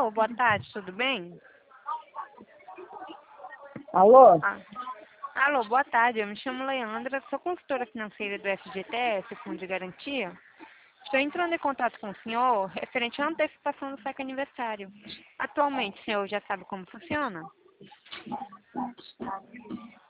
Alô, boa tarde, tudo bem? Alô? Ah, alô, boa tarde, eu me chamo Leandra, sou consultora financeira do FGTS, Fundo de Garantia. Estou entrando em contato com o senhor referente à antecipação do saque aniversário. Atualmente, o senhor já sabe como funciona?